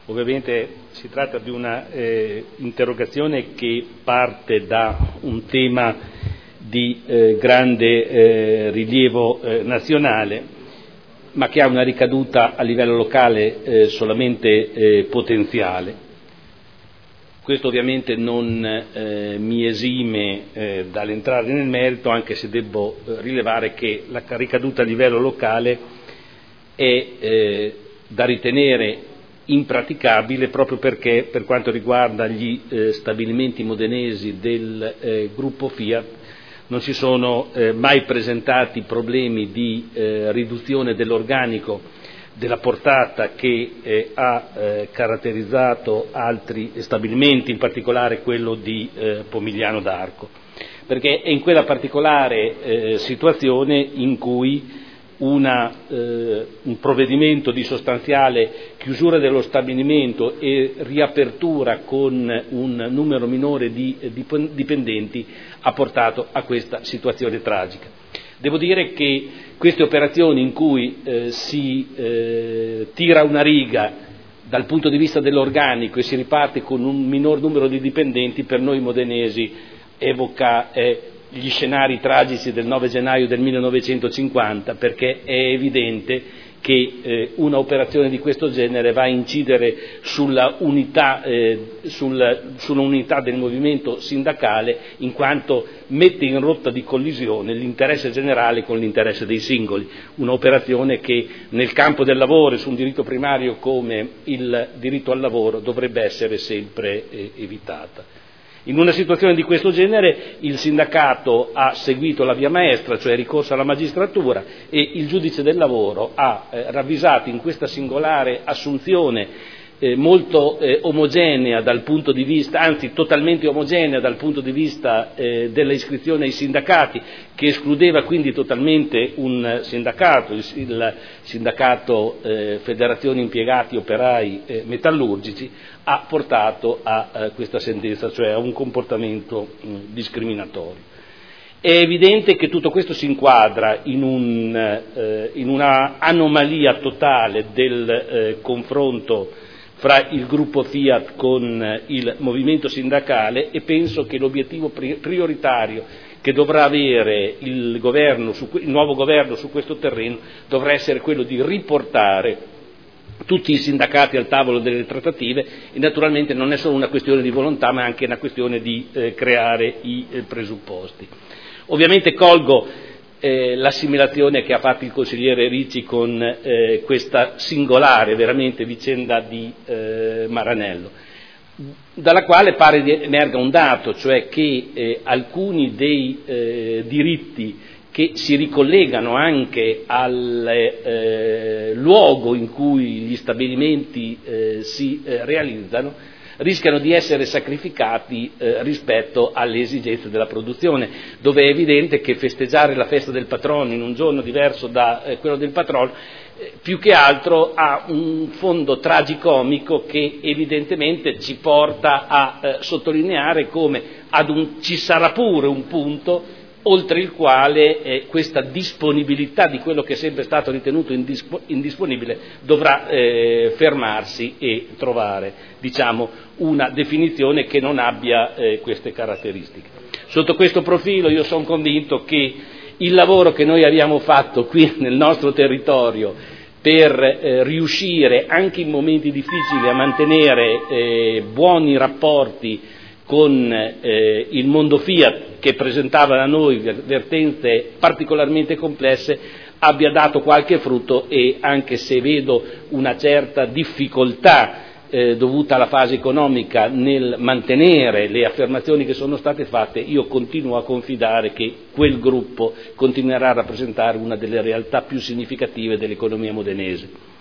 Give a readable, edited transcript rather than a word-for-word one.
Ovviamente si tratta di una interrogazione che parte da un tema di grande rilievo nazionale, ma che ha una ricaduta a livello locale solamente potenziale. Questo ovviamente non mi esime dall'entrare nel merito, anche se devo rilevare che la ricaduta a livello locale è da ritenere impraticabile, proprio perché per quanto riguarda gli stabilimenti modenesi del gruppo Fiat non si sono mai presentati problemi di riduzione dell'organico della portata che ha caratterizzato altri stabilimenti, in particolare quello di Pomigliano d'Arco, perché è in quella particolare situazione in cui un provvedimento di sostanziale chiusura dello stabilimento e riapertura con un numero minore di dipendenti ha portato a questa situazione tragica. Devo dire che queste operazioni in cui si tira una riga dal punto di vista dell'organico e si riparte con un minor numero di dipendenti, per noi modenesi evoca gli scenari tragici del 9 gennaio del 1950, perché è evidente che una operazione di questo genere va a incidere sull'unità del movimento sindacale, in quanto mette in rotta di collisione l'interesse generale con l'interesse dei singoli, un'operazione che nel campo del lavoro e su un diritto primario come il diritto al lavoro dovrebbe essere sempre evitata. In una situazione di questo genere il sindacato ha seguito la via maestra, cioè ricorso alla magistratura, e il giudice del lavoro ha ravvisato in questa singolare assunzione molto omogenea dal punto di vista, anzi totalmente omogenea dal punto di vista della iscrizione ai sindacati, che escludeva quindi totalmente un sindacato, il sindacato Federazione Impiegati Operai Metallurgici, ha portato a questa sentenza, cioè a un comportamento discriminatorio. È evidente che tutto questo si inquadra in una anomalia totale del confronto fra il gruppo Fiat con il movimento sindacale, e penso che l'obiettivo prioritario che dovrà avere il nuovo governo su questo terreno dovrà essere quello di riportare tutti i sindacati al tavolo delle trattative, e naturalmente non è solo una questione di volontà, ma anche una questione di creare i presupposti. Ovviamente colgo l'assimilazione che ha fatto il consigliere Ricci con questa singolare veramente vicenda di Maranello, dalla quale pare emerga un dato, cioè che alcuni dei diritti che si ricollegano anche al luogo in cui gli stabilimenti si realizzano rischiano di essere sacrificati rispetto alle esigenze della produzione, dove è evidente che festeggiare la festa del patrono in un giorno diverso da quello del patrono più che altro ha un fondo tragicomico che evidentemente ci porta a sottolineare come ci sarà pure un punto oltre il quale questa disponibilità di quello che è sempre stato ritenuto indisponibile dovrà fermarsi e trovare, una definizione che non abbia queste caratteristiche. Sotto questo profilo io sono convinto che il lavoro che noi abbiamo fatto qui nel nostro territorio per riuscire anche in momenti difficili a mantenere buoni rapporti con il mondo Fiat, che presentava da noi vertenze particolarmente complesse, abbia dato qualche frutto, e anche se vedo una certa difficoltà dovuta alla fase economica nel mantenere le affermazioni che sono state fatte, io continuo a confidare che quel gruppo continuerà a rappresentare una delle realtà più significative dell'economia modenese.